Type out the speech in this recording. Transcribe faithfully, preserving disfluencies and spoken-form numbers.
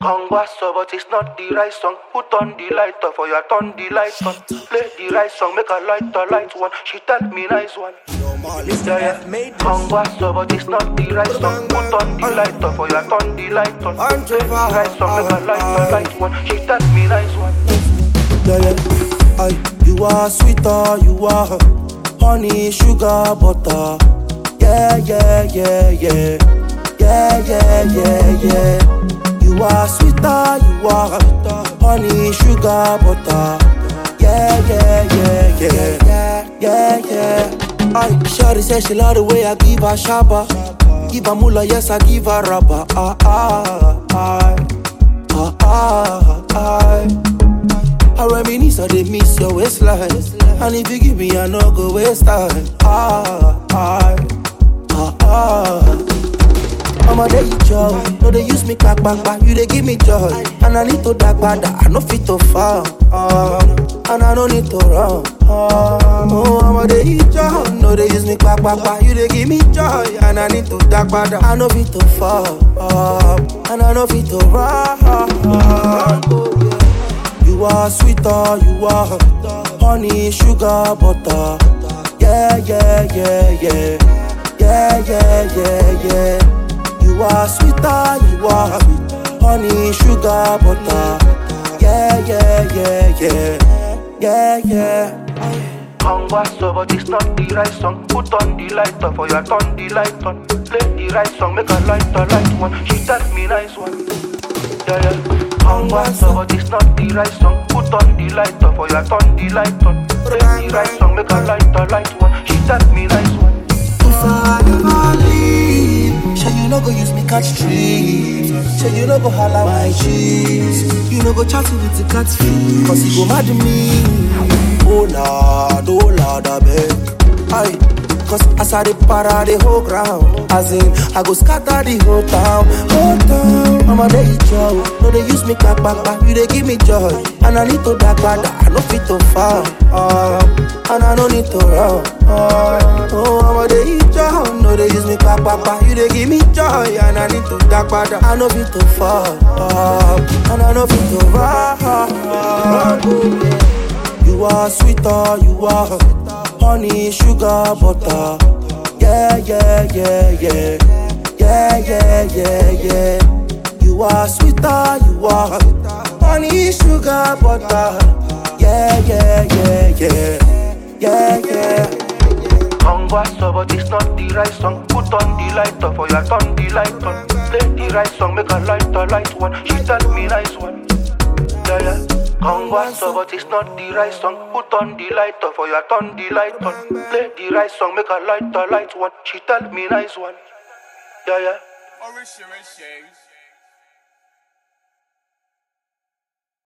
Kongwaso, but it's not the right song. Put on the light off, or you turn the light on. Play the right song, make a light a light one. She tell me nice one. Yeah, yeah. Kongwaso, but it's not the right song. Put on the light off, or you turn the light on. Play the right song, make a light a light one. She tell me nice one. Yeah, yeah. Aye, you are sweeter, you are honey, sugar, butter. Yeah, yeah, yeah, yeah. Yeah, yeah, yeah, yeah. You are sweeter, you are honey, sugar, butter. Yeah, yeah, yeah, yeah. Yeah, yeah. Aye, shawty say she love the way I give her shabba. Give her moolah, yes, I give her rubber. Ah, ah, ah, ah, ah, ah. I reminisce, I dey miss your waistline. And if you give me, I no go waste time. Ah, ah, ah, ah. Mama, they eat joy. No, they use me back, back, back. You they give me joy. And I need to dark, bad. I no fit to fall. Um, and I don't need to run. Um, oh, mama, they eat joy. No, they use me back, back, back. You they give me joy. And I need to dark, bad. I no fit to fall. Um, and I no fit to run. Um, You are sweeter, you are honey, sugar, butter. Yeah, yeah, yeah, yeah. Yeah, yeah, yeah, yeah. You are sweeter, you are honey, sugar, butter. Yeah, yeah, yeah, yeah. Yeah, yeah. Kongwaso, but it's not the right song. Put on the light off, or you turn the light on. Play the right song, make a light a light one. She tell me nice one. Yeah, yeah. Kongwaso, but it's not the right song. Put on the light off, or you turn the light on. Play the right song, make a light a light one. She tell me nice one. If I never leave, sure you no go use me catch trees. Sure you no go holla my cheese. You no go chat with the cat feet. Cause you go mad at me. Oh Lord, oh Lord, I beg. Aye. Cause as I dey para the whole ground, as in, I go scatter the whole town, whole town. Mama, they eat joy. No, they use me back, back, back. You they give me joy. And I need to dark, bad. I no fit to fall. Um, and I no need to run. Um, oh, mama, they eat joy. No, they use me back, back, back. You they give me joy. And I need to dark, bad. I no fit to fall. Um, and I no fit to run. You are sweeter, you are honey, sugar, butter. Yeah, yeah, yeah, yeah. Yeah, yeah, yeah, yeah. You are sweeter, you are honey, sugar, butter. Yeah, yeah, yeah, yeah. Yeah, yeah. Kongwaso, but it's not the right song. Put on the light off, or you turn the light on. Play the right song, make a light a light one. She tell me nice one. Yeah, yeah. Kongwaso, but it's not the right song. Put on the light off, or you turn the light on. Play the right song, make a light a light one. She tell me nice one. Yeah, yeah. Orange, orange shades.